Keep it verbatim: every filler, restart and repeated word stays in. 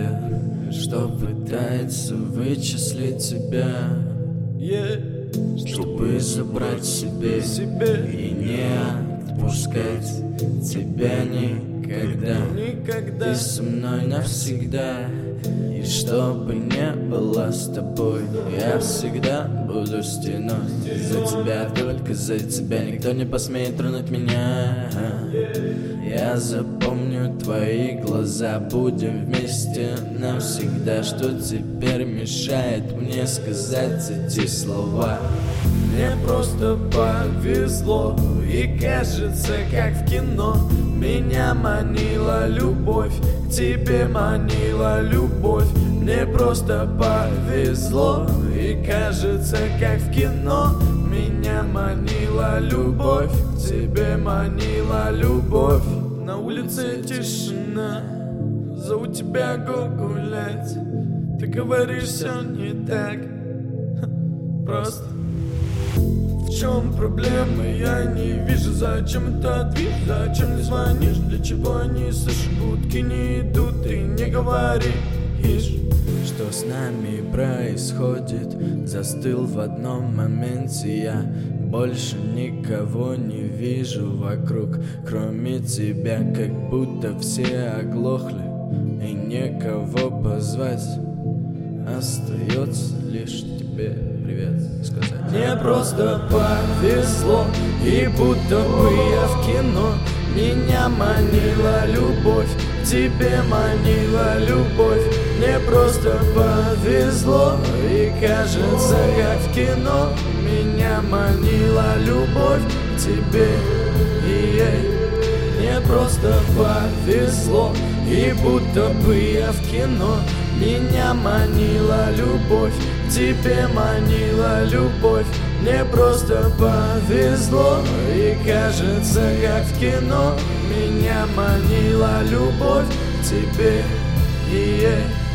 тех, что пытается вычислить тебя, yeah. Чтобы забрать себе, себе и не отпускать тебя никогда. Никогда. Ты со мной навсегда. И чтобы не было с тобой, я всегда буду стеной. За тебя, только за тебя, никто не посмеет тронуть меня. Я запомню твои глаза, будем вместе навсегда. Что теперь мешает мне сказать эти слова? Мне просто повезло, и кажется, как в кино. Меня манила любовь, к тебе манила любовь. Мне просто повезло, и кажется, как в кино. Меня манила любовь, к тебе манила любовь. На улице тишина, зову тебя гулять. Ты говоришь, все не так, просто. В чем проблема, я не вижу. Зачем это движ, зачем не звонишь? Для чего они слышат, будки не идут? Ты не говоришь. Что с нами происходит? Застыл в одном моменте я. Больше никого не вижу вокруг, кроме тебя. Как будто все оглохли, и некого позвать. Остается лишь тебе привет сказать. Мне просто повезло, и будто бы я в кино. Меня манила любовь, к тебе манила любовь. Мне просто повезло, и кажется, как в кино. Меня манила любовь к тебе, и ей. Мне просто повезло, и будто бы я в кино. Меня манила любовь, к тебе манила любовь. Мне просто повезло, и кажется, как в кино. Меня манила любовь к тебе, и ей.